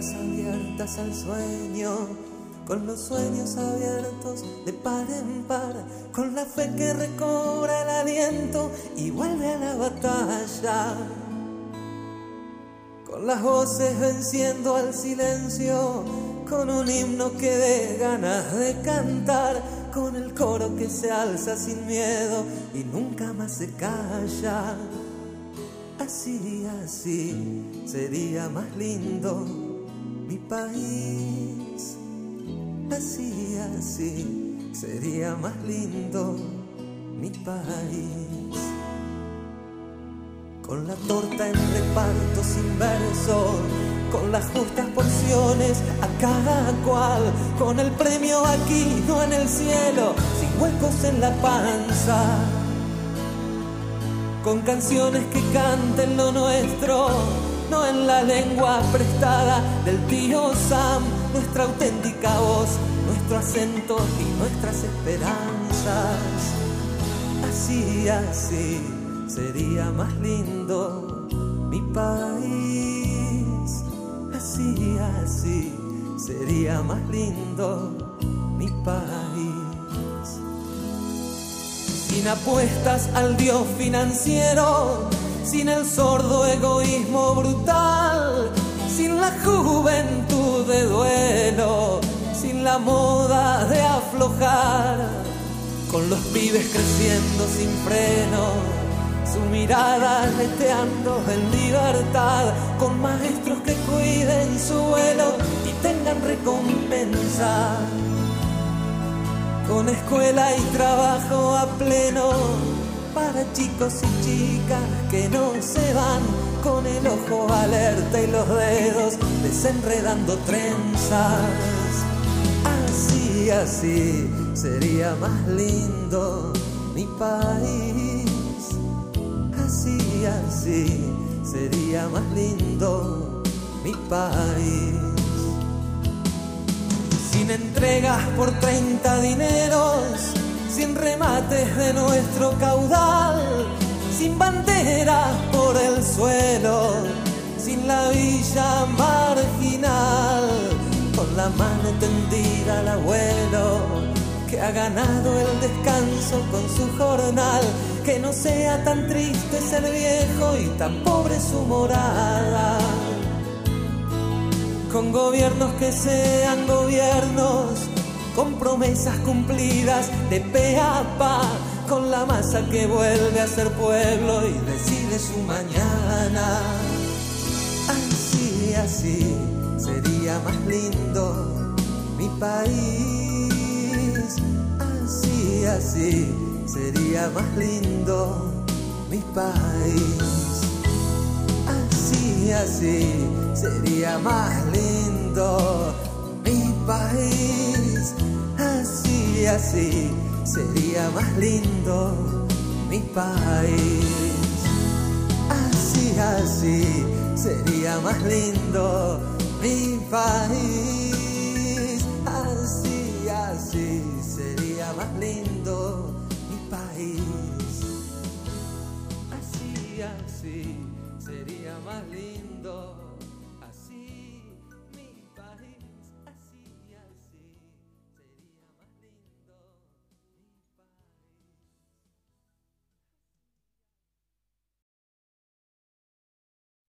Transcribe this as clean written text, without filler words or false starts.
puertas abiertas al sueño, con los sueños abiertos de par en par, con la fe que recobra el aliento y vuelve a la batalla, con las voces venciendo al silencio, con un himno que dé ganas de cantar, con el coro que se alza sin miedo y nunca más se calla. Así, así sería más lindo mi país. Así, así sería más lindo mi país. Con la torta en reparto sin verso, con las justas porciones a cada cual, con el premio aquí, no en el cielo, sin huecos en la panza, con canciones que canten lo nuestro, no en la lengua prestada del tío Sam, nuestra auténtica voz, nuestro acento y nuestras esperanzas. Así, así sería más lindo mi país. Así, así sería más lindo mi país. Sin apuestas al dios financiero, sin el sordo egoísmo brutal, sin la juventud de duelo, sin la moda de aflojar, con los pibes creciendo sin freno, su mirada aleteando en libertad, con maestros que cuiden su vuelo y tengan recompensa, con escuela y trabajo a pleno para chicos y chicas que no se van, con el ojo alerta y los dedos desenredando trenzas. Así, así sería más lindo mi país. Así, así sería más lindo mi país. Sin entregas por 30 dineros, sin remates de nuestro caudal, sin banderas por el suelo, sin la villa marginal, con la mano tendida al abuelo que ha ganado el descanso con su jornal, que no sea tan triste ser viejo y tan pobre su morada, con gobiernos que sean gobiernos, con promesas cumplidas de pe a pa, con la masa que vuelve a ser pueblo y decide su mañana. Así, así sería más lindo mi país. Así, así sería más lindo mi país. Así, así sería más lindo mi país. Así, así sería más lindo mi país. Así, así sería más lindo mi país. Así, así sería más lindo mi país. Así, así sería más lindo